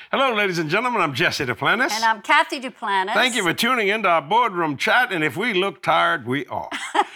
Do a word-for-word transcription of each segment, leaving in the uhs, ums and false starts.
Hello, ladies and gentlemen. I'm Jesse Duplantis. And I'm Kathy Duplantis. Thank you for tuning into our boardroom chat. And if we look tired, we are.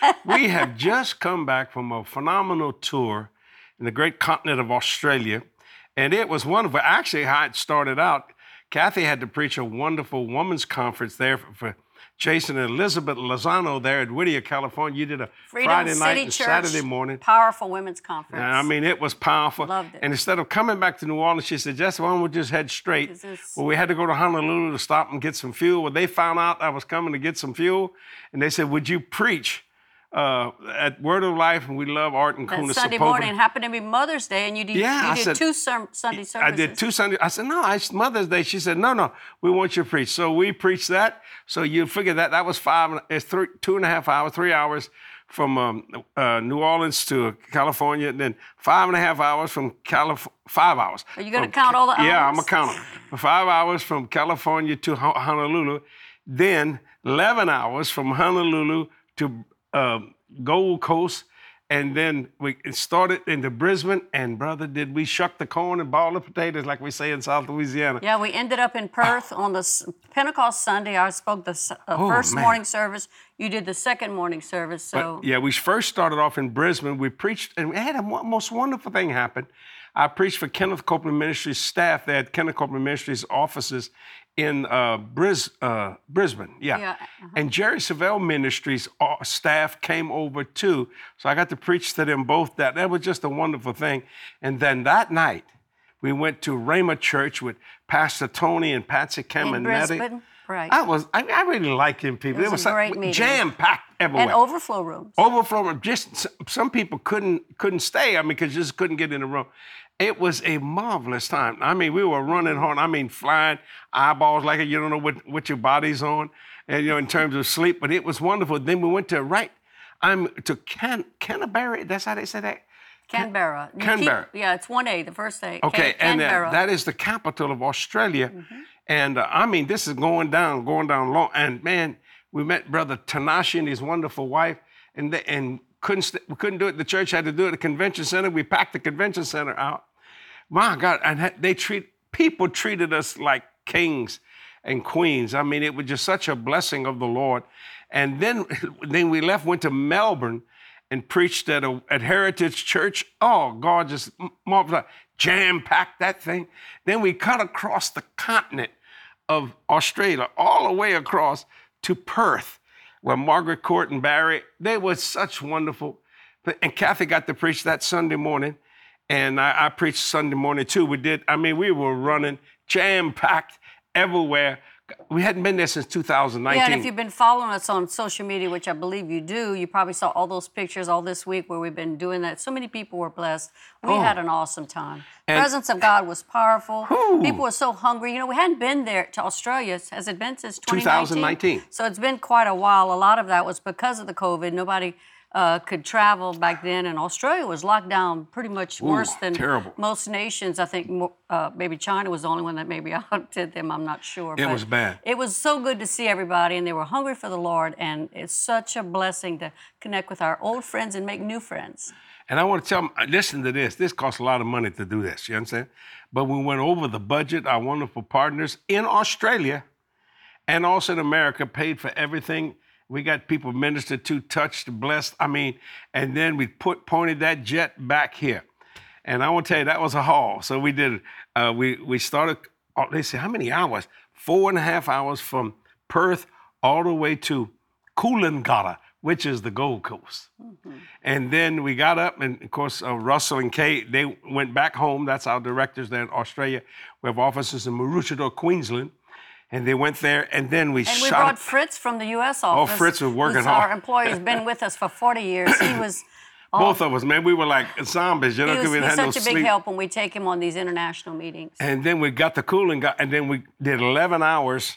We have just come back from a phenomenal tour in the great continent of Australia. And it was wonderful. Actually, how it started out, Kathy had to preach a wonderful women's conference there for, for Jason and Elizabeth Lozano there at Whittier, California. You did a Freedom Friday City night and Church, Saturday morning. Powerful women's conference. And I mean, it was powerful. Loved it. And instead of coming back to New Orleans, she said, Jesse, why don't we just head straight? Is... Well, we had to go to Honolulu to stop and get some fuel. Well, they found out I was coming to get some fuel. And they said, would you preach uh, at Word of Life? And we love Art and That Kuna Sunday Sepulveda. morning happened to be Mother's Day, and you did, Yeah, you I did said, two ser- Sunday services. I did two Sunday. I said, no, it's Mother's Day. She said, no, no, we want you to preach. So we preached that. So you figure that that was five, it's three, two and a half hours, three hours from um, uh, New Orleans to California, and then five and a half hours from California, five hours. Are you going to from, count all the hours? Yeah, I'm going to count them. Five hours from California to Honolulu, then eleven hours from Honolulu to uh, Gold Coast, and then we started into Brisbane, and brother, did we shuck the corn and ball the potatoes like we say in South Louisiana. Yeah, we ended up in Perth on the Pentecost Sunday. I spoke the uh, Oh, first man. morning service. You did the second morning service. So But, yeah, we first started off in Brisbane. We preached, and we had a mo- most wonderful thing happen. I preached for Kenneth Copeland Ministries staff. They had Kenneth Copeland Ministries offices in uh, Bris, uh, Brisbane. Yeah. Yeah, uh-huh. And Jerry Savelle Ministries uh, staff came over too. So I got to preach to them both. That that was just a wonderful thing. And then that night, we went to Rhema Church with Pastor Tony and Patsy in Camenetti. Brisbane, right? I was, I, I really liked them people. It was a great meeting. Jam-packed everywhere. And overflow rooms. Overflow. Just some people couldn't couldn't stay. I mean, because just couldn't get in the room. It was a marvelous time. I mean, we were running hard. I mean, flying eyeballs like you don't know what, what your body's on, and you know, in terms of sleep. But it was wonderful. Then we went to right, I'm to Can Canterbury. That's how they say that. Canberra. You Canberra. Keep, yeah, it's one A, the first A. Okay, Can- and uh, Canberra. that is the capital of Australia. Mm-hmm. And uh, I mean, this is going down, going down long. And man, we met Brother Tanashi and his wonderful wife, and they, and couldn't st- we couldn't do it at the church. Had to do it at the convention center. We packed the convention center out. My God, and ha- they treat people treated us like kings and queens. I mean, it was just such a blessing of the Lord. And then, then we left, went to Melbourne, and preached at a, at Heritage Church. Oh, God, just marvelous, jam-packed that thing. Then we cut across the continent of Australia, all the way across to Perth, where Margaret Court and Barry, they were such wonderful. And Kathy got to preach that Sunday morning, and I, I preached Sunday morning too. We did, I mean, we were running jam-packed everywhere. We hadn't been there since two thousand nineteen. Yeah, and if you've been following us on social media, which I believe you do, you probably saw all those pictures all this week where we've been doing that. So many people were blessed. We Oh. had an awesome time. The And- presence of God was powerful. Whew. People were so hungry. You know, we hadn't been there to Australia. Has it been since twenty two nineteen? thousand nineteen. So it's been quite a while. A lot of that was because of the COVID. Nobody uh, could travel back then, and Australia was locked down pretty much Ooh, worse than terrible. most nations. I think mo- uh, maybe China was the only one that maybe outdid them. I'm not sure. It But was bad. It was so good to see everybody, and they were hungry for the Lord, and it's such a blessing to connect with our old friends and make new friends. And I want to tell them, listen to this. This costs a lot of money to do this, you understand? But we went over the budget. Our wonderful partners in Australia and also in America paid for everything. We got people ministered to, touched, blessed. I mean, and then we put pointed that jet back here. And I want to tell you, that was a haul. So we did, uh, we, we started, oh, they said, how many hours? Four and a half hours from Perth all the way to Coolangatta, which is the Gold Coast. Mm-hmm. And then we got up, and of course, uh, Russell and Kate, they went back home. That's our directors there in Australia. We have offices in Maroochydore, Queensland. And they went there, and then we And shot. we brought Fritz from the U S office. Oh, Fritz was working who's hard. Our employee has been with us for forty years. He was all, Both of us, man, we were like zombies, you know, he was, because we he's had no such a big sleep. help when we take him on these international meetings. And then we got the cooling, got, and then we did eleven hours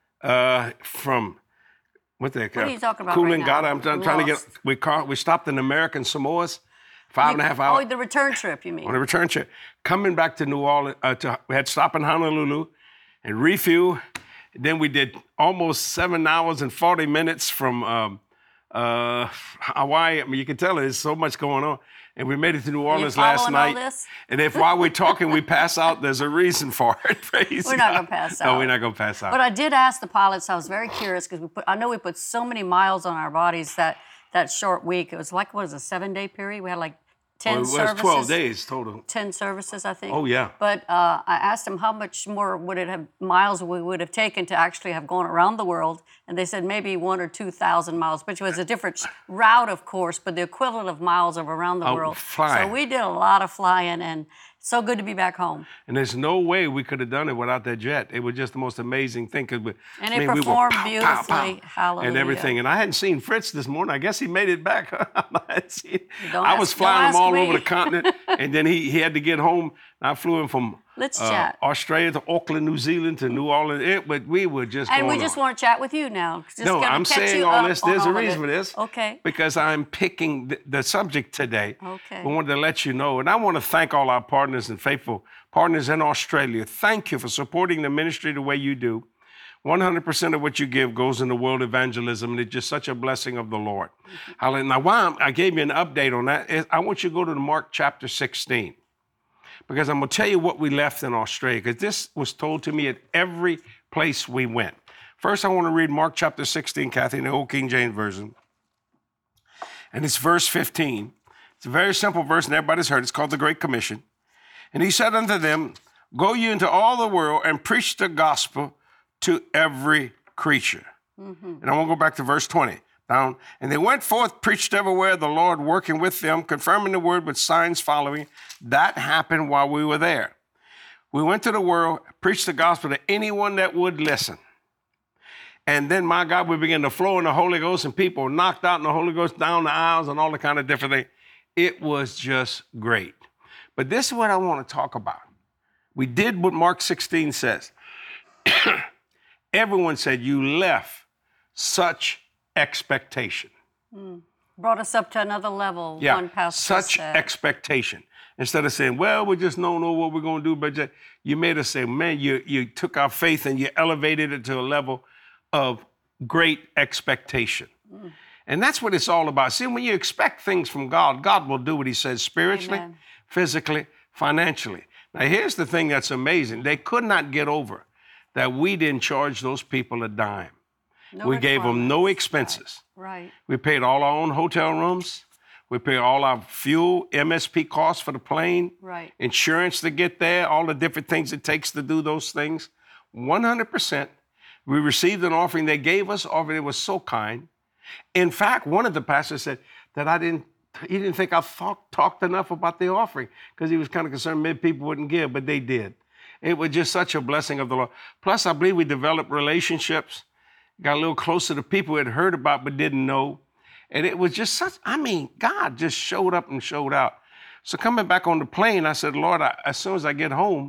uh, from what they call What are you talking about Cooling right now? Gata. I'm, trying- I'm trying to get. lost. We caught, we stopped in American Samoas, five and a half hours Oh, the return trip, you mean? on a return trip. Coming back to New Orleans, uh, to, we had to stop in Honolulu and refuel. Then we did almost seven hours and forty minutes from um, uh, Hawaii. I mean, you can tell there's so much going on. and we made it to New Are you Orleans last following all night. this? And if while we're talking we pass out, there's a reason for it. Praise We're not God. gonna pass No, out. we're not gonna pass out. But I did ask the pilots. I was very curious because we put. I know we put so many miles on our bodies that that short week. It was like what is a seven day period? We had like ten Well, it was services. twelve days total. ten services, I think. Oh, yeah. But uh, I asked them how much more would it have miles we would have taken to actually have gone around the world, and they said maybe one or two thousand miles, which was a different route, of course, but the equivalent of miles of around the Oh, world. flying. So we did a lot of flying, and so good to be back home. And there's no way we could have done it without that jet. It was just the most amazing thing. Cause we, And I it mean, we were performed pow, pow, beautifully. pow, Hallelujah. and everything. And I hadn't seen Fritz this morning. I guess he made it back. I, hadn't seen- Don't I was ask- flying don't him all ask me. over the continent, and then he, he had to get home. I flew him from Let's uh, chat. Australia to Auckland, New Zealand to New Orleans. It, but we were just And we going just on. want to chat with you now. Just No, gonna I'm catch saying you all up this. on There's a all of reason it. for this. Okay. Because I'm picking the, the subject today. Okay. I wanted to let you know, and I want to thank all our partners and faithful partners in Australia. Thank you for supporting the ministry the way you do. one hundred percent of what you give goes into world evangelism, and it's just such a blessing of the Lord. Mm-hmm. Hallelujah. Now, why I'm- I gave you an update on that, is I want you to go to Mark chapter sixteen, because I'm going to tell you what we left in Australia, because this was told to me at every place we went. First, I want to read Mark chapter sixteen, Kathy, in the Old King James Version. And it's verse fifteen. It's a very simple verse, and everybody's heard it. It's called the Great Commission. And he said unto them, Go ye into all the world and preach the gospel to every creature. Mm-hmm. And I want to go back to verse twenty. Down. And they went forth, preached everywhere, the Lord working with them, confirming the word with signs following. That happened while we were there. We went to the world, preached the gospel to anyone that would listen. And then, my God, we began to flow in the Holy Ghost, and people knocked out in the Holy Ghost down the aisles and all the kind of different things. It was just great. But this is what I want to talk about. We did what Mark sixteen says. Everyone said, you left such expectation. Mm. Brought us up to another level. Yeah, One pastor such said. expectation. Instead of saying, well, we just don't know what we're going to do, but just, you made us say, man, you, you took our faith and you elevated it to a level of great expectation. Mm. And that's what it's all about. See, when you expect things from God, God will do what he says spiritually, Amen. physically, financially. Now, here's the thing that's amazing. They could not get over that we didn't charge those people a dime. No we gave them no requirements. expenses. Right. We paid all our own hotel rooms. We paid all our fuel, M S P costs for the plane, Right. insurance to get there, all the different things it takes to do those things. one hundred percent. We received an offering. They gave us offering. It was so kind. In fact, one of the pastors said that I didn't, he didn't think I thought, talked enough about the offering because he was kind of concerned maybe people wouldn't give, but they did. It was just such a blessing of the Lord. Plus, I believe we developed relationships, got a little closer to people we had heard about but didn't know. And it was just such, I mean, God just showed up and showed out. So coming back on the plane, I said, Lord, I, as soon as I get home,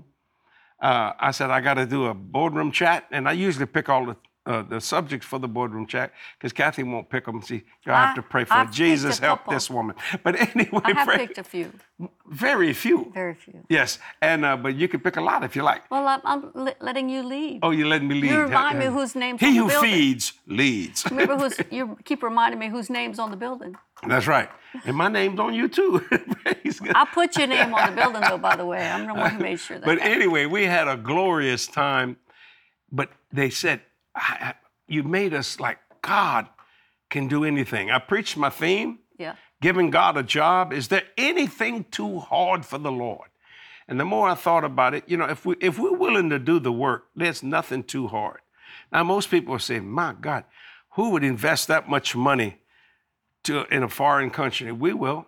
uh, I said, I got to do a boardroom chat. And I usually pick all the uh, the subjects for the boardroom chat because Kathy won't pick them. See, you I- have to pray for I've her. Jesus, picked a help couple. this woman. But anyway, I have pray. picked a few. Very few. Very few. Yes, and uh, but you can pick a lot if you like. Well, I'm, I'm le- letting you lead. Oh, you're letting me lead. You remind me whose name's He on the who building. feeds leads. Remember who's, you keep reminding me whose name's on the building. That's right. And my name's on you too. Praise God. I put your name on the building, though, by the way. I'm the one who made sure that But happened. anyway, we had a glorious time. But they said, I, I, you made us like God can do anything. I preached my theme, Yeah. giving God a job. Is there anything too hard for the Lord? And the more I thought about it, you know, if, we, if we're willing to do the work, there's nothing too hard. Now, most people are saying, my God, who would invest that much money to, in a foreign country? We will.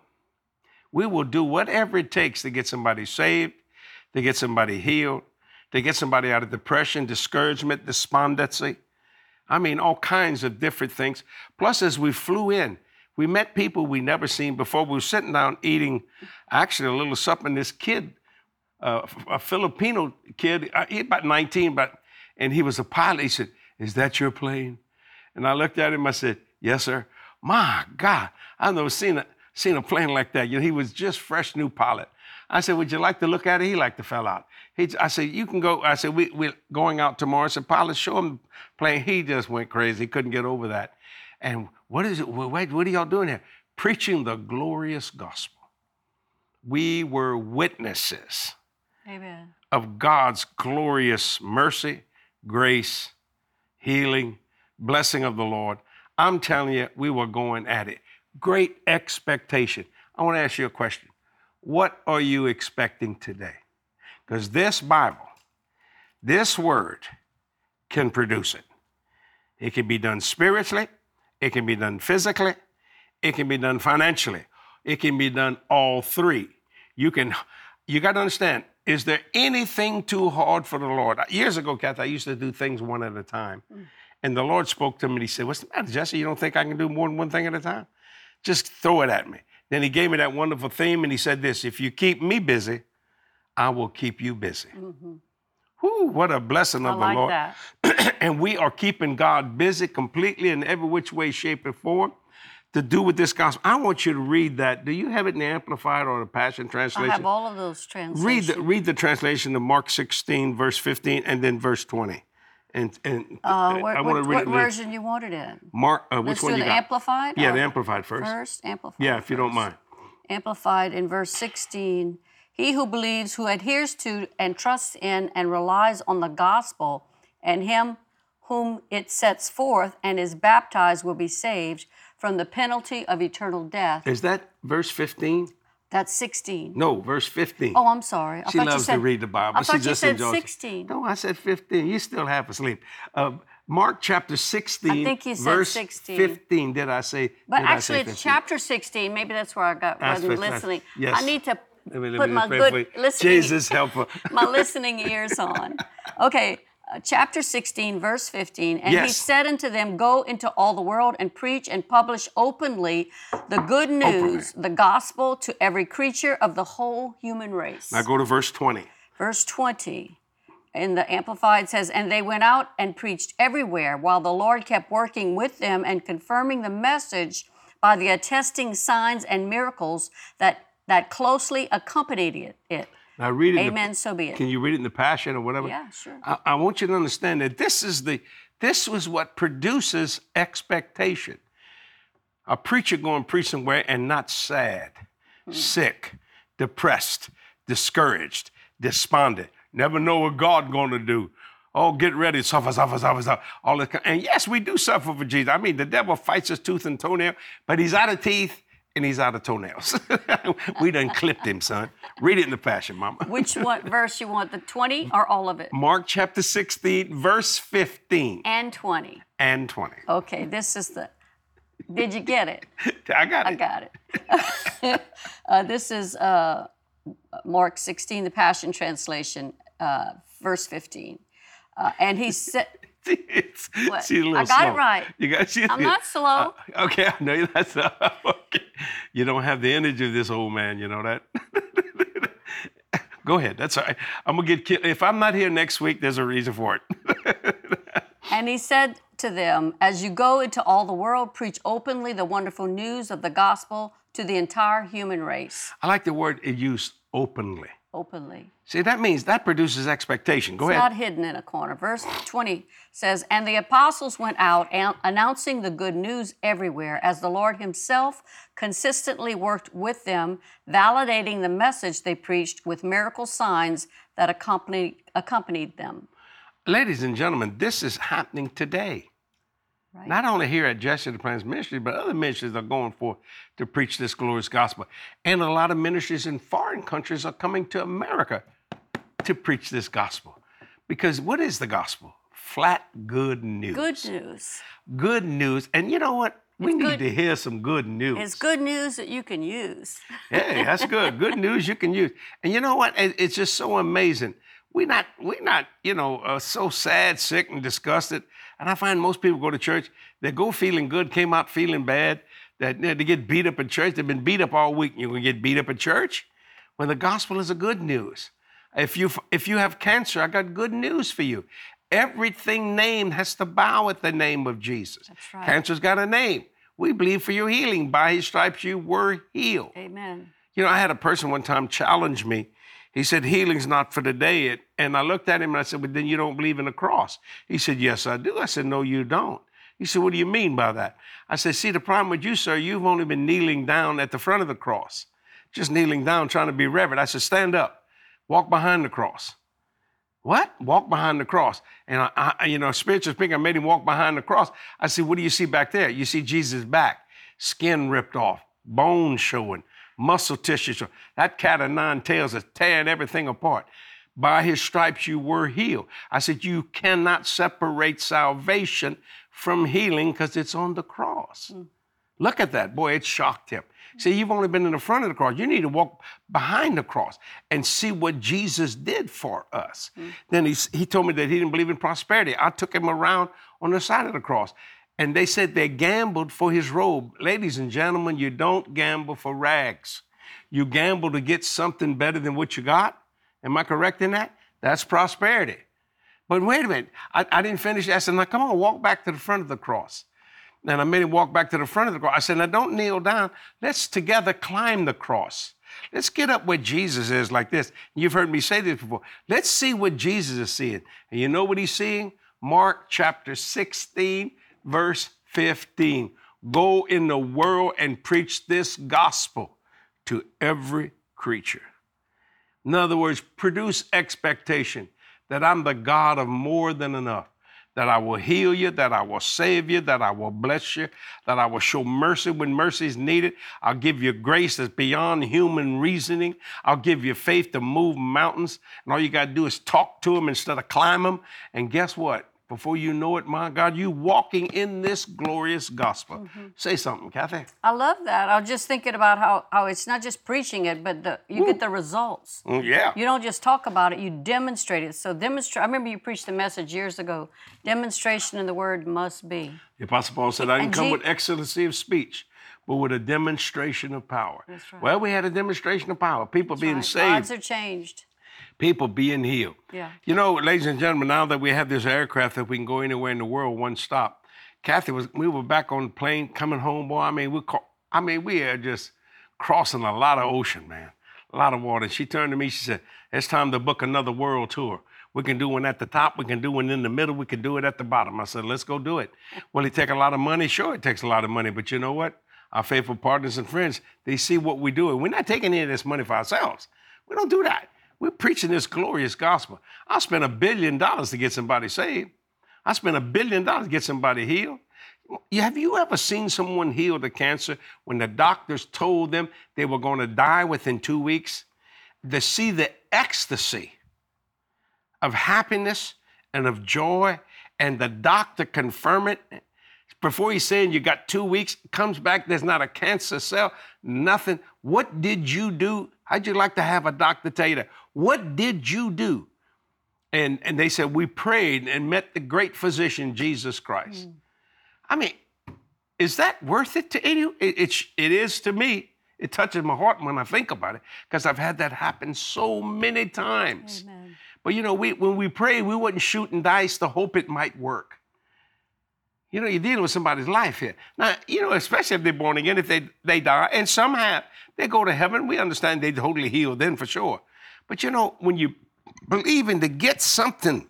We will do whatever it takes to get somebody saved, to get somebody healed, to get somebody out of depression, discouragement, despondency. I mean, all kinds of different things. Plus, as we flew in, we met people we never seen before. We were sitting down eating actually a little supper, and this kid, uh, a Filipino kid, uh, he about nineteen, but and he was a pilot. He said, "Is that your plane?" And I looked at him. I said, "Yes, sir." My God, I've never seen a seen a plane like that. You know, he was just fresh new pilot. I said, "Would you like to look at it?" He liked to fell out. He, I said, "You can go." I said, we, "We're going out tomorrow." I said, "Pilot, show him the plane." He just went crazy. He couldn't get over that. And what is it? Wait, what are y'all doing here? Preaching the glorious gospel. we were witnesses Amen. of God's glorious mercy, grace, healing, blessing of the Lord. I'm telling you, we were going at it. Great expectation. I want to ask you a question. What are you expecting today? Because this Bible, this word can produce it. It can be done spiritually. It can be done physically. It can be done financially. It can be done all three. You can, you got to understand, is there anything too hard for the Lord? Years ago, Kathy, I used to do things one at a time. Mm. And the Lord spoke to me and he said, what's the matter, Jesse? You don't think I can do more than one thing at a time? Just throw it at me. Then he gave me that wonderful theme and he said this, if you keep me busy, I will keep you busy. Mm-hmm. Whew, what a blessing of I the Lord. like that. And we are keeping God busy completely in every which way, shape, and form to do with this gospel. I want you to read that. Do you have it in the Amplified or the Passion Translation? I have all of those translations. Read the, read the translation of Mark sixteen, verse fifteen, and then verse twenty. And, and uh, what, I want to read what it. version you want it in? Mark, uh, which Let's one do you the got? Amplified? Yeah, or the Amplified first. First, Amplified Yeah, if first. you don't mind. Amplified in verse sixteen. He who believes, who adheres to and trusts in and relies on the gospel and him whom it sets forth and is baptized will be saved from the penalty of eternal death. Is that verse fifteen? That's sixteen. No, verse fifteen. Oh, I'm sorry. I she thought loves you said, to read the Bible. I thought she you just said enjoys sixteen. It. No, I said fifteen. You still half asleep. Uh, Mark chapter sixteen, I think you said verse sixteen. fifteen. Did I say? But did actually, I say it's chapter sixteen. Maybe that's where I got That's wasn't fifteen. listening. Yes. I need to Let me- let put me my just pray good for you. listening, Jesus, help her. my listening ears on. Okay, uh, chapter sixteen, verse fifteen. And he Yes. said unto them, go into all the world and preach and publish openly the good news, the gospel to every creature of the whole human race. Now go to verse twenty. Verse twenty. In the Amplified says, and they went out and preached everywhere, while the Lord kept working with them and confirming the message by the attesting signs and miracles that, that closely accompanied it. it. Now read it. in the- Amen, so be it. Can you read it in the Passion or whatever? Yeah, sure. I, I want you to understand that this is the this was what produces expectation. A preacher going to preach somewhere and not sad, hmm. sick, depressed, discouraged, despondent. Never know what God going to do. Oh, get ready, suffer, suffer, suffer, suffer. All this, and yes, we do suffer for Jesus. I mean, the devil fights us tooth and toenail, but he's out of teeth and he's out of toenails. We done clipped him, son. Read it in the Passion, Mama. Which one verse you want, the twenty or all of it? Mark chapter sixteen, verse fifteen. And twenty. And twenty. Okay, this is the, did you get it? I got it. I got it. uh, this is uh, Mark sixteen, the Passion Translation, uh, verse fifteen. Uh, and he said, It's, what? she's a little I got slow. it right. You got, she, I'm not slow. Uh, okay, I know you're not slow. Okay. You don't have the energy of this old man, you know that? Go ahead, that's all right. I'm going to get killed. If I'm not here next week, there's a reason for it. And he said to them, as you go into all the world, preach openly the wonderful news of the gospel to the entire human race. I like the word it used, openly. Openly. See, that means that produces expectation. Go It's ahead. not hidden in a corner. Verse twenty says, and the apostles went out an- announcing the good news everywhere as the Lord himself consistently worked with them, validating the message they preached with miracle signs that accompanied, accompanied them. Ladies and gentlemen, this is happening today. Right. Not only here at Jesse Duplantis Ministry, but other ministries are going forth to preach this glorious gospel. And a lot of ministries in foreign countries are coming to America to preach this gospel. Because what is the gospel? Flat good news. Good news. Good news. And you know what? We It's need good. to hear some good news. It's good news that you can use. Hey, that's good. Good news you can use. And you know what? It- It's just so amazing. We're not, we're not, you know, uh, so sad, sick, and disgusted. And I find most people go to church, they go feeling good, came out feeling bad, that you know, they get beat up in church. They've been beat up all week. You're going to get beat up at church? When the gospel is a good news. If you if you have cancer, I got good news for you. Everything named has to bow at the name of Jesus. That's right. Cancer's got a name. We believe for your healing. By his stripes you were healed. Amen. You know, I had a person one time challenge me. He said, healing's not for today. And I looked at him and I said, well, then you don't believe in the cross. He said, yes, I do. I said, no, you don't. He said, what do you mean by that? I said, see, the problem with you, sir, you've only been kneeling down at the front of the cross. just kneeling down, trying to be reverent. I said, stand up, walk behind the cross. What? Walk behind the cross. And I, I you know, spiritually speaking, I made him walk behind the cross. I said, what do you see back there? You see Jesus' back, skin ripped off, bones showing, muscle tissue showing. That cat of nine tails is tearing everything apart. By his stripes you were healed. I said, you cannot separate salvation from healing because it's on the cross. Mm. Look at that. Boy, it shocked him. See, you've only been in the front of the cross. You need to walk behind the cross and see what Jesus did for us. Mm. Then he, he told me that he didn't believe in prosperity. I took him around on the side of the cross. And they said they gambled for his robe. Ladies and gentlemen, you don't gamble for rags. You gamble to get something better than what you got. Am I correct in that? That's prosperity. But wait a minute. I, I didn't finish. I said, now come on, walk back to the front of the cross. And I made him walk back to the front of the cross. I said, now don't kneel down. Let's together climb the cross. Let's get up where Jesus is like this. You've heard me say this before. Let's see what Jesus is seeing. And you know what he's seeing? Mark chapter sixteen, verse fifteen. Go in the world and preach this gospel to every creature. In other words, produce expectation that I'm the God of more than enough, that I will heal you, that I will save you, that I will bless you, that I will show mercy when mercy is needed. I'll give you grace that's beyond human reasoning. I'll give you faith to move mountains. And all you got to do is talk to them instead of climb them. And guess what? Before you know it, my God, you walking in this glorious gospel. Mm-hmm. Say something, Kathy. I love that. I was just thinking about how, how it's not just preaching it, but the, you Ooh. get the results. Mm, yeah. You don't just talk about it, you demonstrate it. So demonstrate. I remember you preached a message years ago. Demonstration in the word must be. The Apostle Paul said, I didn't And come G- with excellency of speech, but with a demonstration of power. That's right. Well, we had a demonstration of power. People That's being right. saved. Lives are changed. People being healed. Yeah. You know, ladies and gentlemen, now that we have this aircraft that we can go anywhere in the world, one stop. Kathy was, we were back on the plane coming home, boy. I mean, we, call, I mean, we are just crossing a lot of ocean, man, a lot of water. And she turned to me, she said, it's time to book another world tour. We can do one at the top, we can do one in the middle, we can do it at the bottom. I said, let's go do it. Will it take a lot of money? Sure, it takes a lot of money, but you know what? Our faithful partners and friends, they see what we do. And we're not taking any of this money for ourselves. We don't do that. We're preaching this glorious gospel. I spent a billion dollars to get somebody saved. I spent a billion dollars to get somebody healed. Have you ever seen someone healed of cancer when the doctors told them they were going to die within two weeks? To see the ecstasy of happiness and of joy, and the doctor confirm it before he's saying you got two weeks, comes back, there's not a cancer cell, nothing. What did you do? How'd you like to have a doctor tell you that? What did you do? And, and they said, we prayed and met the great physician, Jesus Christ. Mm. I mean, is that worth it to any? It, it, it is to me. It touches my heart when I think about it, because I've had that happen so many times. Amen. But you know, we, when we prayed, we wasn't shooting dice to hope it might work. You know, you're dealing with somebody's life here. Now, you know, especially if they're born again, if they, they die, and some have, they go to heaven. We understand they're totally healed then for sure. But you know, when you believe in to get something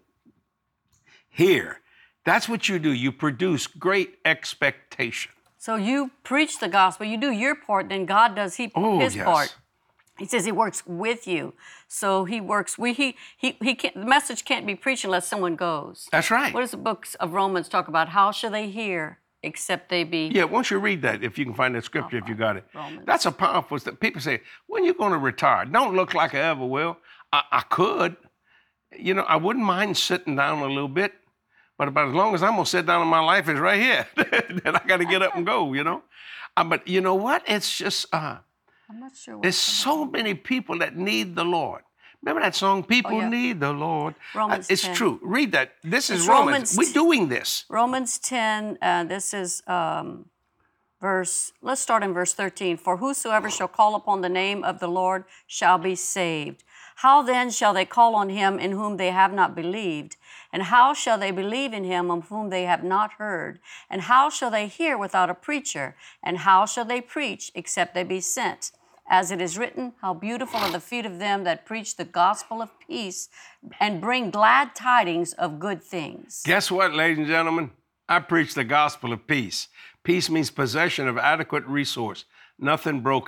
here, that's what you do. You produce great expectation. So you preach the gospel, you do your part, then God does he, oh, his yes. part. He says he works with you. So he works, we, he, he, he can't, the message can't be preached unless someone goes. That's right. What does the books of Romans talk about? How shall they hear except they be? Yeah, once you read that, if you can find that scripture, oh, if you got it. Romans. That's a powerful stuff. People say, when are you going to retire? Don't look like I ever will. I, I could. You know, I wouldn't mind sitting down a little bit, but about as long as I'm going to sit down in my life is right here. Then I got to get up and go, you know. Uh, but you know what? It's just... Uh, I'm not sure. There's so many people that need the Lord. Remember that song, People oh, yeah. Need the Lord? Romans uh, it's ten. True. Read that. This is it's Romans. Romans. We're doing this. Romans ten, uh, this is um, verse, let's start in verse thirteen. For whosoever shall call upon the name of the Lord shall be saved. How then shall they call on him in whom they have not believed? And how shall they believe in him of whom they have not heard? And how shall they hear without a preacher? And how shall they preach except they be sent? As it is written, how beautiful are the feet of them that preach the gospel of peace and bring glad tidings of good things. Guess what, ladies and gentlemen? I preach the gospel of peace. Peace means possession of adequate resource, nothing broken,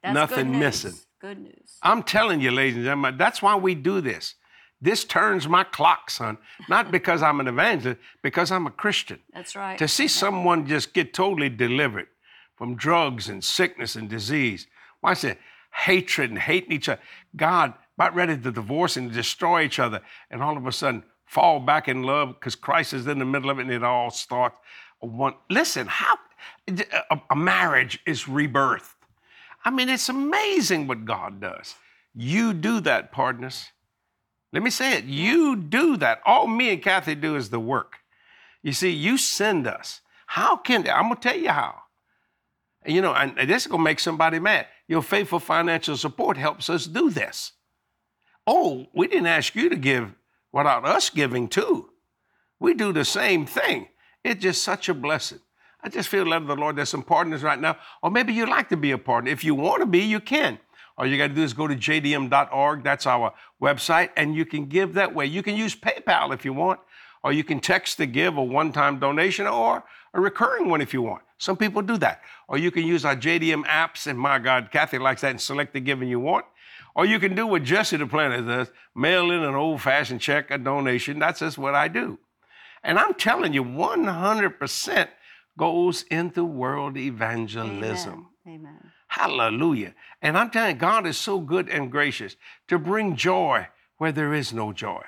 That's nothing good news. missing. Good news. I'm telling you, ladies and gentlemen, that's why we do this. This turns my clock, son, not because I'm an evangelist, because I'm a Christian. That's right. To see someone just get totally delivered from drugs and sickness and disease. Why is it hatred and hating each other? God about ready to divorce and destroy each other, and all of a sudden fall back in love because Christ is in the middle of it, and it all starts. One, listen, how a, a marriage is rebirthed. I mean, it's amazing what God does. You do that, partners. Let me say it. You do that. All me and Kathy do is the work. You see, you send us. How can, I'm going to tell you how. You know, and this is going to make somebody mad. Your faithful financial support helps us do this. Oh, we didn't ask you to give without us giving too. We do the same thing. It's just such a blessing. I just feel led of the Lord. There's some partners right now, or maybe you'd like to be a partner. If you want to be, you can. All you got to do is go to j d m dot org. That's our website, and you can give that way. You can use PayPal if you want, or you can text to give a one-time donation or a recurring one if you want. Some people do that. Or you can use our J D M apps, and my God, Kathy likes that, and select the giving you want. Or you can do what Jesse the planner does, mail in an old-fashioned check, a donation. That's just what I do. And I'm telling you, one hundred percent goes into world evangelism. Amen. Amen. Hallelujah. And I'm telling you, God is so good and gracious to bring joy where there is no joy,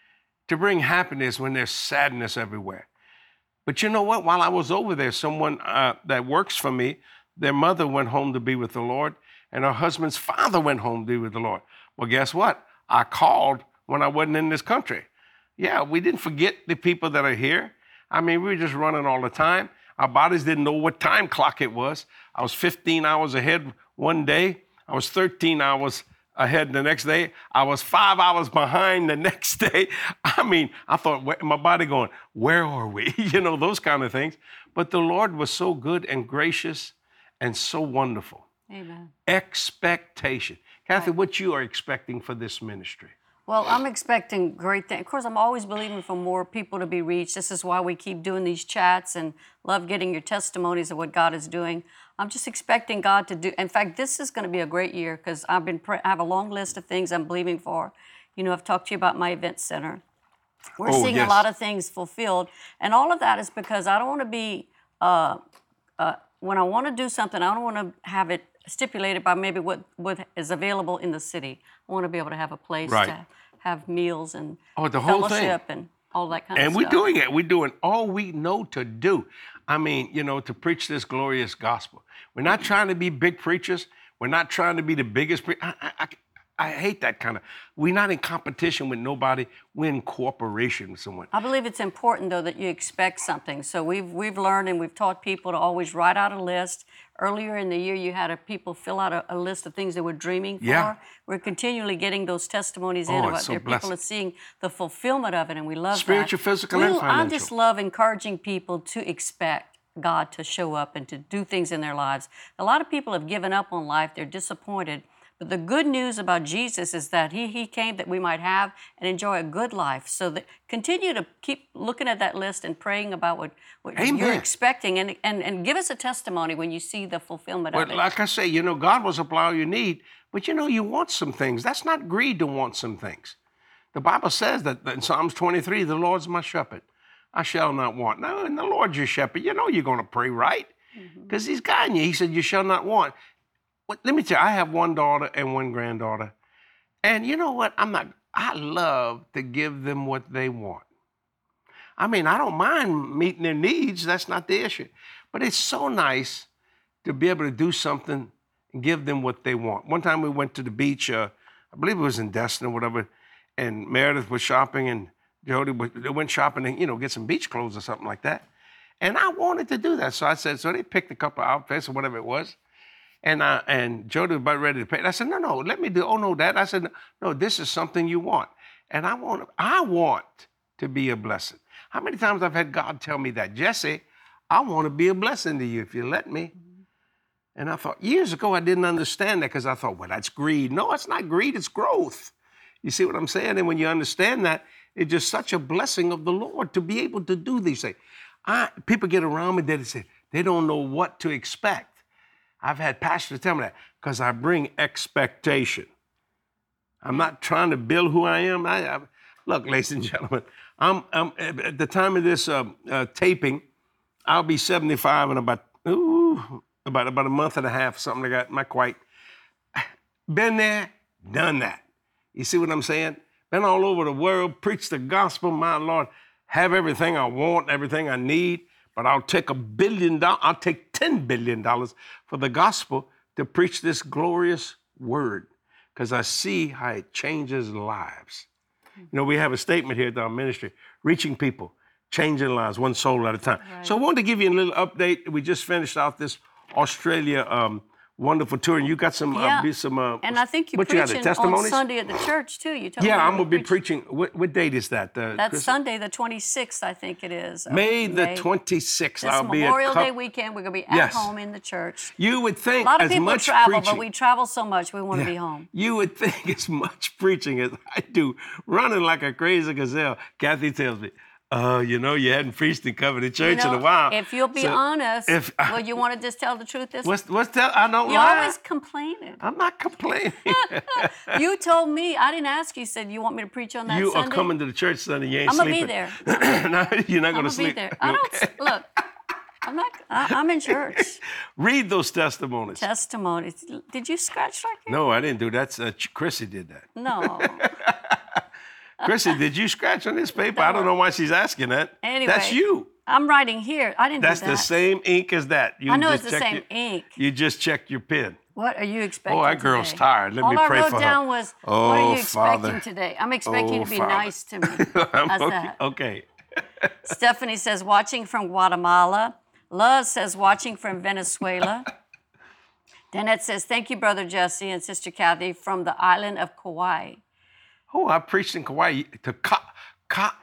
to bring happiness when there's sadness everywhere. But you know what? While I was over there, someone uh, that works for me, their mother went home to be with the Lord, and her husband's father went home to be with the Lord. Well, guess what? I called when I wasn't in this country. Yeah, we didn't forget the people that are here. I mean, we were just running all the time. Our bodies didn't know what time clock it was. I was fifteen hours ahead one day. I was thirteen hours ahead the next day. I was five hours behind the next day. I mean, I thought, my body going, where are we? You know, those kind of things. But the Lord was so good and gracious and so wonderful. Amen. Expectation. Kathy, what you are expecting for this ministry? Well, I'm expecting great things. Of course, I'm always believing for more people to be reached. This is why we keep doing these chats and love getting your testimonies of what God is doing. I'm just expecting God to do. In fact, this is going to be a great year because I've been. I have a long list of things I'm believing for. You know, I've talked to you about my event center. We're oh, seeing yes. a lot of things fulfilled, and all of that is because I don't want to be. Uh, uh, when I want to do something, I don't want to have it stipulated by maybe what, what is available in the city. I want to be able to have a place right. to have meals and oh, the whole fellowship thing. and all that kind and of stuff. And we're doing it. We're doing all we know to do. I mean, you know, to preach this glorious gospel. We're not trying to be big preachers. We're not trying to be the biggest preacher. I, I, I, I hate that kind of, we're not in competition with nobody. We're in cooperation with someone. I believe it's important, though, that you expect something. So we've we've learned and we've taught people to always write out a list. Earlier in the year, you had a, people fill out a, a list of things they were dreaming for. Yeah. We're continually getting those testimonies in Oh, about it's so their people are seeing the fulfillment of it, and we love Spiritual, that. physical, we, and financial. I just love encouraging people to expect God to show up and to do things in their lives. A lot of people have given up on life. They're disappointed. But the good news about Jesus is that he, he came that we might have and enjoy a good life. So that continue to keep looking at that list and praying about what, what you're expecting and, and, and give us a testimony when you see the fulfillment but of it. Like I say, you know, God will supply all you need, but you know, you want some things. That's not greed to want some things. The Bible says that in Psalms twenty-three, the Lord's my shepherd. I shall not want. No, and the Lord's your shepherd. You know you're going to pray right because mm-hmm. he's guiding you. He said, you shall not want. Well, let me tell you, I have one daughter and one granddaughter. And you know what? I'm not, I love to give them what they want. I mean, I don't mind meeting their needs. That's not the issue. But it's so nice to be able to do something and give them what they want. One time we went to the beach, uh, I believe it was in Destin or whatever, and Meredith was shopping and Jody was, they went shopping and, you know, get some beach clothes or something like that. And I wanted to do that. So I said, so they picked a couple of outfits or whatever it was. And I, and Jody was about ready to pay. And I said, no, no, let me do, oh, no, Dad. I said, no, this is something you want. And I want, I want to be a blessing. How many times I've had God tell me that? Jesse, I want to be a blessing to you if you let me. Mm-hmm. And I thought, years ago, I didn't understand that because I thought, well, that's greed. No, it's not greed, it's growth. You see what I'm saying? And when you understand that, it's just such a blessing of the Lord to be able to do these things. I, people get around me, they say, they don't know what to expect. I've had pastors tell me that because I bring expectation. I'm not trying to build who I am. I, I look, ladies and gentlemen, I'm, I'm at the time of this uh, uh, taping, I'll be seventy-five in about ooh, about about a month and a half, something like that. Not quite. Been there, done that. You see what I'm saying? Been all over the world, preached the gospel, my Lord. Have everything I want, everything I need, but I'll take a billion dollars, I'll take ten billion dollars for the gospel to preach this glorious word, because I see how it changes lives. You know, we have a statement here at our ministry, reaching people, changing lives, one soul at a time. Right. So I wanted to give you a little update. We just finished off this Australia um, wonderful tour, and you got some, yeah. uh, some. Uh, and I think you're what preaching you got, testimonies? On Sunday at the church too. You told yeah, me I'm gonna be preaching. preaching. What, what date is that? Uh, That's Chris? Sunday, the twenty-sixth, I think it is. May the twenty-sixth. This I'll be at Memorial Cup- Day weekend. We're gonna be at yes. home in the church. You would think a lot of as people much travel, preaching, but we travel so much we want to yeah, be home. You would think as much preaching as I do, running like a crazy gazelle. Kathy tells me, Uh, you know, you hadn't preached in Covenant Church you know, in a while. If you'll be so honest, if, uh, well, you want to just tell the truth this what's, what's that? I don't You're lie. always complaining. I'm not complaining. You told me, I didn't ask you, said you want me to preach on that you Sunday? are coming to the church Sunday, you ain't I'm gonna sleeping. be there. No, you're not going to I'm sleep. Be there. I don't, Okay. look, I'm not, I, I'm in church. Read those testimonies. Testimonies. Did you scratch like that? No, I didn't do that. Uh, Chrissy did that. No. Chrissy, did you scratch on this paper? I don't know why she's asking that. Anyway, that's you. I'm writing here. I didn't That's do that. the same ink as that. You I know just it's the checked same your, ink. You just checked your pen. What are you expecting Oh, that girl's today? tired. Let All me I pray wrote for her. down was, Oh, what are you expecting Father. today? I'm expecting Oh, you to be Father. nice to me. How's okay. that? Okay. Stephanie says, watching from Guatemala. Luz says, watching from Venezuela. Danette says, thank you, Brother Jesse and Sister Kathy from the island of Kauai. Oh, I preached in Kauai to Ka, Ka,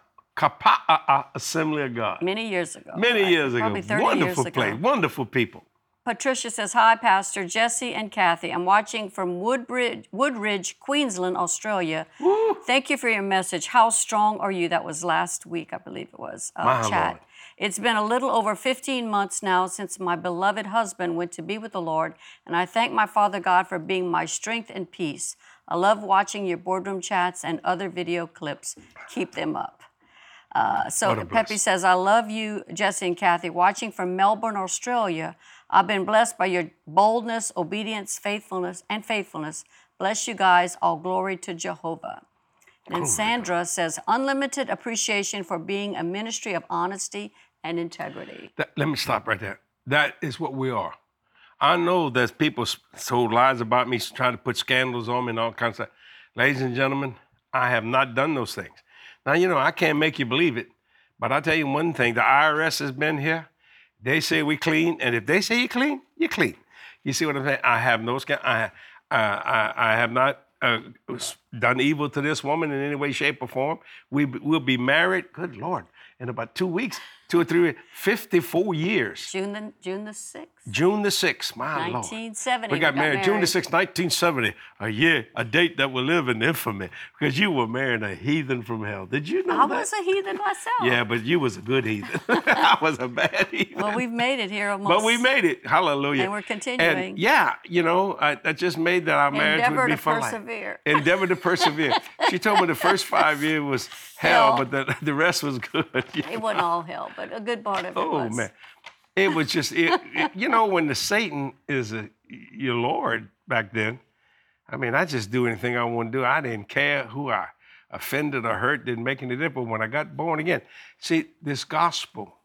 Kapa'a Assembly of God. Many years ago. Many right? years ago. Probably thirty Wonderful years place. ago. Wonderful people. Patricia says, hi, Pastor Jesse and Kathy. I'm watching from Woodbridge, Woodridge, Queensland, Australia. Woo. Thank you for your message. How strong are you? That was last week, I believe it was, uh, My chat. Lord. It's been a little over fifteen months now since my beloved husband went to be with the Lord, and I thank my Father God for being my strength and peace. I love watching your boardroom chats and other video clips. Keep them up. Uh, so Pepe blessing. says, I love you, Jesse and Kathy. Watching from Melbourne, Australia, I've been blessed by your boldness, obedience, faithfulness, and faithfulness. Bless you guys. All glory to Jehovah. And Sandra says, unlimited appreciation for being a ministry of honesty and integrity. That, let me stop right there. That is what we are. I know there's people told lies about me, trying to put scandals on me and all kinds of stuff. Ladies and gentlemen, I have not done those things. Now, you know, I can't make you believe it, but I'll tell you one thing. The I R S has been here. They say we clean, and if they say you're clean, you're clean. You see what I'm saying? I have no scandal. I, I, I, I have not uh, done evil to this woman in any way, shape, or form. We will be married, good Lord, in about two weeks, two or three, fifty-four years. June the, June the sixth. June the sixth, my Lord. nineteen seventy. We got, married, June the sixth, nineteen seventy. A year, a date that will live in infamy, because you were marrying a heathen from hell. Did you know I that? was a heathen myself. Yeah, but you was a good heathen. I was a bad heathen. Well, we've made it here almost. But we made it. Hallelujah. And we're continuing. And yeah, you know, I, I just made that our marriage Endeavor would be to for persevere. life. Endeavor to persevere. She told me the first five years was hell, Hell. but the, the rest was good. It wasn't all hell, but a good part of it Oh, was. man. It was just, it, it, you know, when the Satan is a, your Lord back then, I mean, I just do anything I want to do. I didn't care who I offended or hurt, didn't make any difference when I got born again. See, this gospel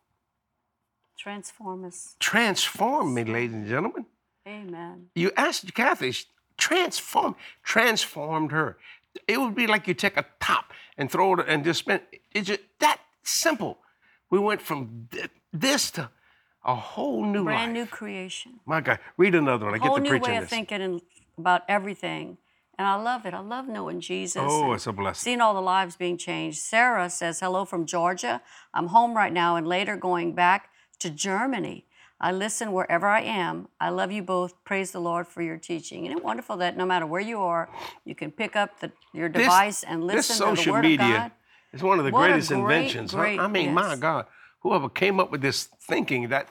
Transform us. transformed me, ladies and gentlemen. Amen. You asked Kathy, transform, transformed her. It would be like you take a top and throw it and just spin. It's just that simple. We went from th- this to a whole new Brand life. new creation. My God, read another one. I get Whole to new preaching way of this. thinking in, about everything. And I love it. I love knowing Jesus. Oh, and it's a blessing. Seeing all the lives being changed. Sarah says, hello from Georgia. I'm home right now and later going back to Germany. I listen wherever I am. I love you both. Praise the Lord for your teaching. Isn't it wonderful that no matter where you are, you can pick up the, your This- device and listen this to social the Word media of God? is one of the What a greatest great, inventions. huh? great- I mean, my yes. God, whoever came up with this thinking that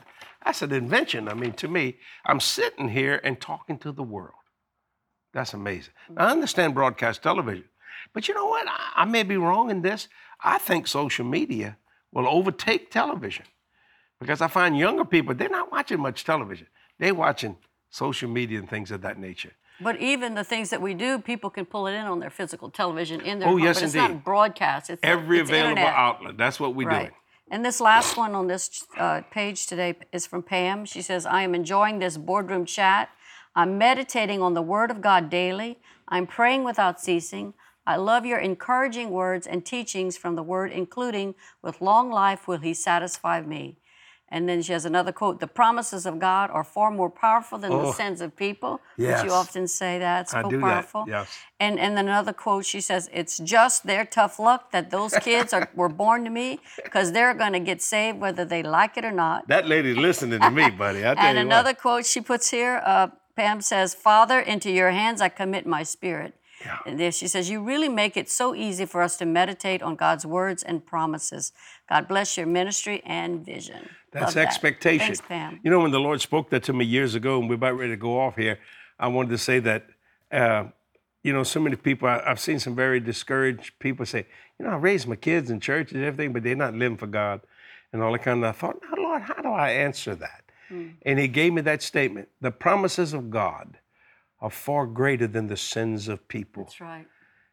That's an invention. I mean, to me, I'm sitting here and talking to the world. That's amazing. Now, I understand broadcast television, but you know what? I, I may be wrong in this. I think social media will overtake television because I find younger people, they're not watching much television. They're watching social media and things of that nature. But even the things that we do, people can pull it in on their physical television in their Oh, home. yes, but it's indeed. not broadcast. It's Every it's available internet. outlet. That's what we're Right. doing. And this last one on this uh, page today is from Pam. She says, I am enjoying this boardroom chat. I'm meditating on the Word of God daily. I'm praying without ceasing. I love your encouraging words and teachings from the Word, including, with long life will He satisfy me. And then she has another quote, the promises of God are far more powerful than Oh, the sins of people. yes. Which you often say that. It's I so do that, powerful. yes. And and then another quote, she says, it's just their tough luck that those kids are were born to me because they're going to get saved whether they like it or not. That lady's listening to me, buddy. I tell And you another what. quote she puts here, uh, Pam says, Father, into your hands I commit my spirit. Yeah. And there she says, you really make it so easy for us to meditate on God's words and promises. God bless your ministry and vision. That's Love that. expectation. Thanks, Pam. You know, when the Lord spoke that to me years ago, and we're about ready to go off here, I wanted to say that, uh, you know, so many people, I, I've seen some very discouraged people say, you know, I raised my kids in church and everything, but they're not living for God and all that kind of. I thought, now, Lord, how do I answer that? Mm. And He gave me that statement. The promises of God are far greater than the sins of people. That's right.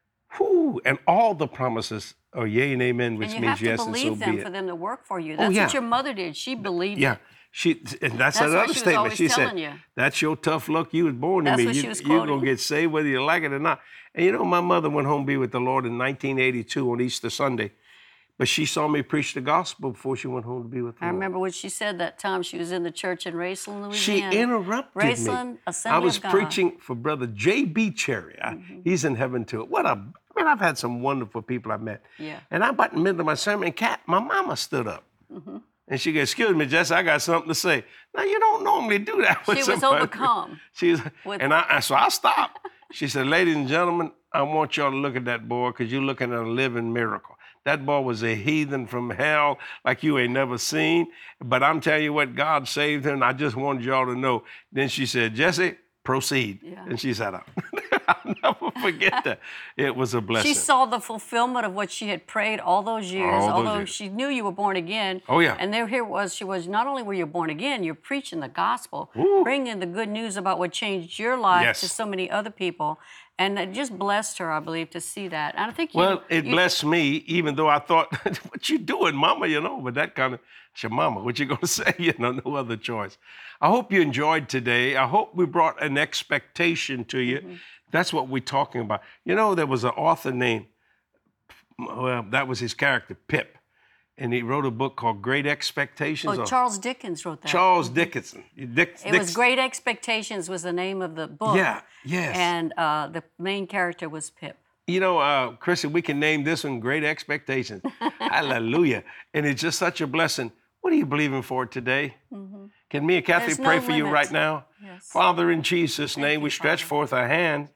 Whew, and all the promises are yea and amen, which And you means have to yes and so believe them be for it. them to work for you. That's yeah. what your mother did. She believed Yeah, it. she and that's, That's what another she was statement. always She telling said, you. "That's your tough luck. You was born to That's me. what You, she was you're gonna quoting. get saved whether you like it or not." And you know, my mother went home to be with the Lord in nineteen eighty-two on Easter Sunday, but she saw me preach the gospel before she went home to be with the I Lord. remember what she said that time she was in the church in Raceland, She Louisiana. interrupted Raceland me. Assembly I was of God. preaching for Brother J B Cherry. I- Mm-hmm. He's in heaven too. What a, I mean, I've had some wonderful people I've met. Yeah. And I'm about in the middle of my sermon, and Kat, my mama stood up. Mm-hmm. And she goes, excuse me, Jess, I got something to say. Now, you don't normally do that with She was somebody. overcome She was, with- and I, I- so I stopped. She said, ladies and gentlemen, I want y'all to look at that boy because you're looking at a living miracle. That boy was a heathen from hell like you ain't never seen. But I'm telling you what, God saved him. I just wanted y'all to know. Then she said, Jesse, proceed. Yeah. And she sat up. I'll never forget that. It was a blessing. She saw the fulfillment of what she had prayed all those years, All those although years. she knew you were born again. Oh, yeah. And there here was, she was, not only were you born again, you're preaching the gospel, Ooh. bringing the good news about what changed your life Yes. to so many other people. And it just blessed her, I believe, to see that. And I think you, Well, it you- blessed me, even though I thought, what you doing, mama, you know, but that kind of, it's your mama, what you gonna say, you know, no other choice. I hope you enjoyed today. I hope we brought an expectation to you. Mm-hmm. That's what we're talking about. You know, there was an author named, well, that was his character, Pip, and he wrote a book called Great Expectations. Oh, or- Charles Dickens wrote that. Charles Dickinson. Dick, It was Great Expectations was the name of the book. Yeah, yes. And uh, the main character was Pip. You know, uh, Chrissy, we can name this one Great Expectations. Hallelujah. And it's just such a blessing. What are you believing for today? Mm-hmm. Can me and Kathy There's pray no for you limit. right now? Yes. Father, in Jesus' name, you, we stretch Father. forth our hand,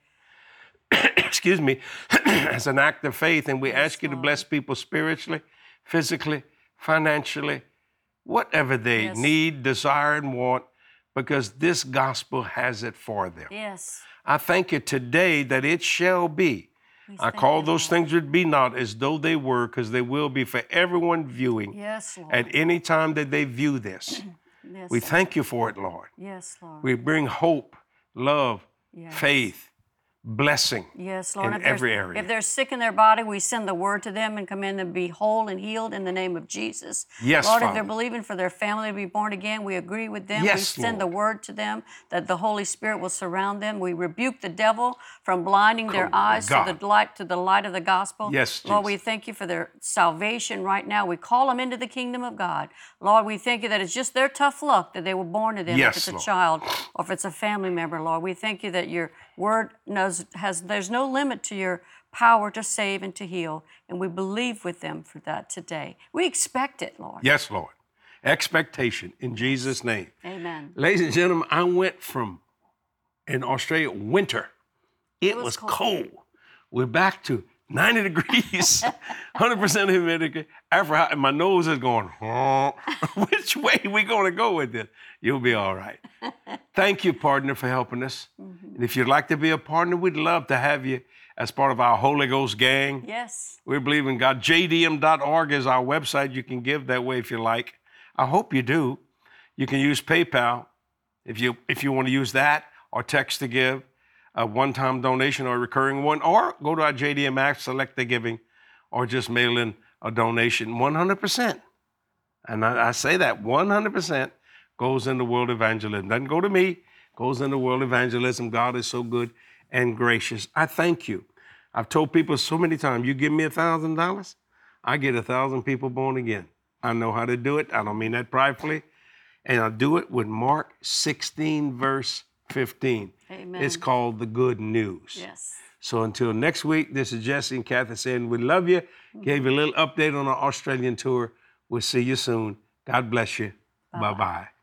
excuse me, as an act of faith, and we ask you to Lord. bless people spiritually, physically, financially, whatever they Yes. need, desire, and want, because this gospel has it for them. Yes. I thank you today that it shall be. We I thank call you, those Lord. things that be not as though they were, because they will be for everyone viewing Yes, Lord. at any time that they view this. yes, We Lord. thank you for it, Lord. Yes, Lord. We bring hope, love, Yes. faith, blessing Yes, Lord. in If they're- every area. If they're sick in their body, we send the word to them and command them to be whole and healed in the name of Jesus. Yes, Lord, if Father. they're believing for their family to be born again, we agree with them. Yes, we send Lord. the word to them that the Holy Spirit will surround them. We rebuke the devil from blinding their Come, eyes to God. the light to the light of the gospel. Yes, Lord, we Jesus. thank you for their salvation right now. We call them into the kingdom of God. Lord, we thank you that it's just their tough luck that they were born to them. Yes, if it's a Lord. child or if it's a family member, Lord, we thank you that your word knows has there's no limit to your power to save and to heal, and we believe with them for that today. We expect it, Lord. Yes, Lord. Expectation in Jesus' name. Amen. Ladies and gentlemen, I went from in Australia winter. It, was was cold. cold. We're back to ninety degrees, one hundred percent humidity. After my nose is going, huh? Which way we gonna go with this? You'll be all right. Thank you, partner, for helping us. Mm-hmm. And if you'd like to be a partner, we'd love to have you as part of our Holy Ghost gang. Yes. We believe in God. J D M dot org is our website. You can give that way if you like. I hope you do. You can use PayPal if you if you want to use that, or text to give, a one-time donation or a recurring one, or go to our J D M app, select the giving, or just mail in a donation. one hundred percent. And I, I say that one hundred percent goes into world evangelism. Doesn't go to me, goes into world evangelism. God is so good and gracious. I thank you. I've told people so many times, you give me a thousand dollars, I get a thousand people born again. I know how to do it. I don't mean that pridefully. And I'll do it with Mark sixteen, verse fifteen. Amen. It's called the good news. Yes. So until next week, this is Jesse and Kathy saying we love you. Mm-hmm. Gave you a little update on our Australian tour. We'll see you soon. God bless you. Bye-bye. Bye-bye.